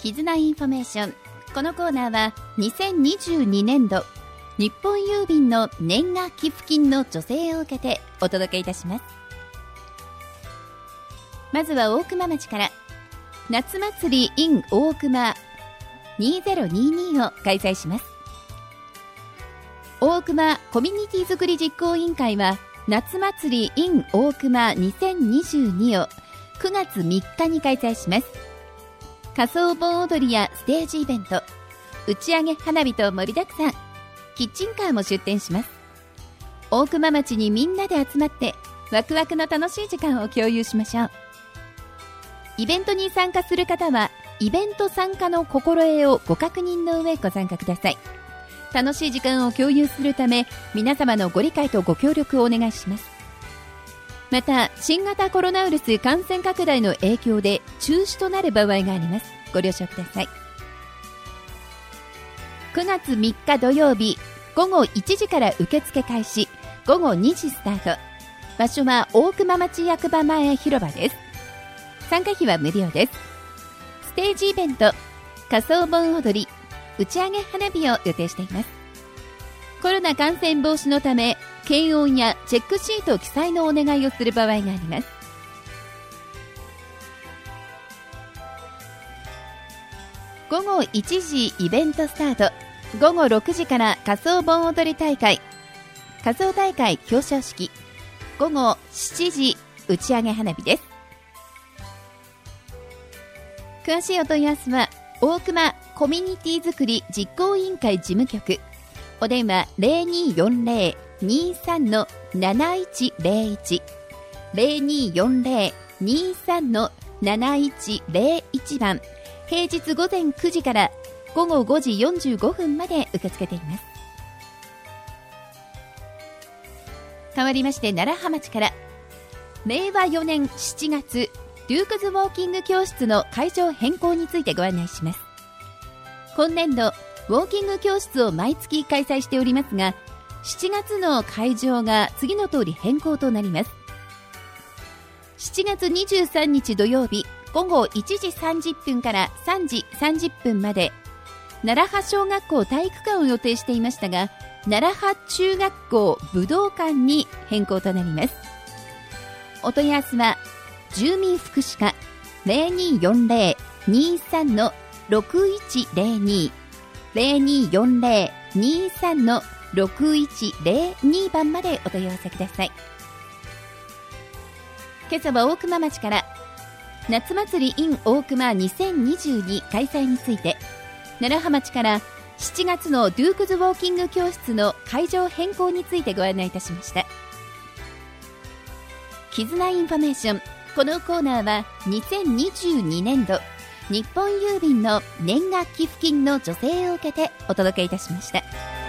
絆インフォメーション。このコーナーは2022年度日本郵便の年賀寄付金の助成を受けてお届けいたします。まずは大熊町から、夏祭り in 大熊2022を開催します。大熊コミュニティづくり実行委員会は、夏祭り in 大熊2022を9月3日に開催します。仮装盆踊りやステージイベント、打ち上げ花火と盛りだくさん、キッチンカーも出店します。大熊町にみんなで集まってワクワクの楽しい時間を共有しましょう。イベントに参加する方はイベント参加の心得をご確認の上ご参加ください。楽しい時間を共有するため、皆様のご理解とご協力をお願いします。また、新型コロナウイルス感染拡大の影響で中止となる場合があります。ご了承ください。9月3日土曜日、午後1時から受付開始、午後2時スタート。場所は大熊町役場前広場です。参加費は無料です。ステージイベント、仮装盆踊り、打ち上げ花火を予定しています。コロナ感染防止のため、検温やチェックシート記載のお願いをする場合があります。午後1時イベントスタート。午後6時から仮装盆踊り大会、仮装大会表彰式。午後7時打ち上げ花火です。詳しいお問い合わせは大熊コミュニティづくり実行委員会事務局、お電話 0240-23-7101 0240-23-7101 番、平日午前9時から午後5時45分まで受け付けています。変わりまして奈良浜町から、令和4年7月デュークズウォーキング教室の会場変更についてご案内します。今年度ウォーキング教室を毎月開催しておりますが、7月の会場が次の通り変更となります。7月23日土曜日、午後1時30分から3時30分まで、奈良葉小学校体育館を予定していましたが、奈良葉中学校武道館に変更となります。お問い合わせは住民福祉課 0240-23-6102 0240-23-6102 番までお問い合わせください。今朝は大熊町から、夏祭り in 大熊2022開催について、奈良浜町から7月のデュークズウォーキング教室の会場変更についてご案内いたしました。絆インフォメーション。このコーナーは2022年度日本郵便の年賀寄付金の助成を受けてお届けいたしました。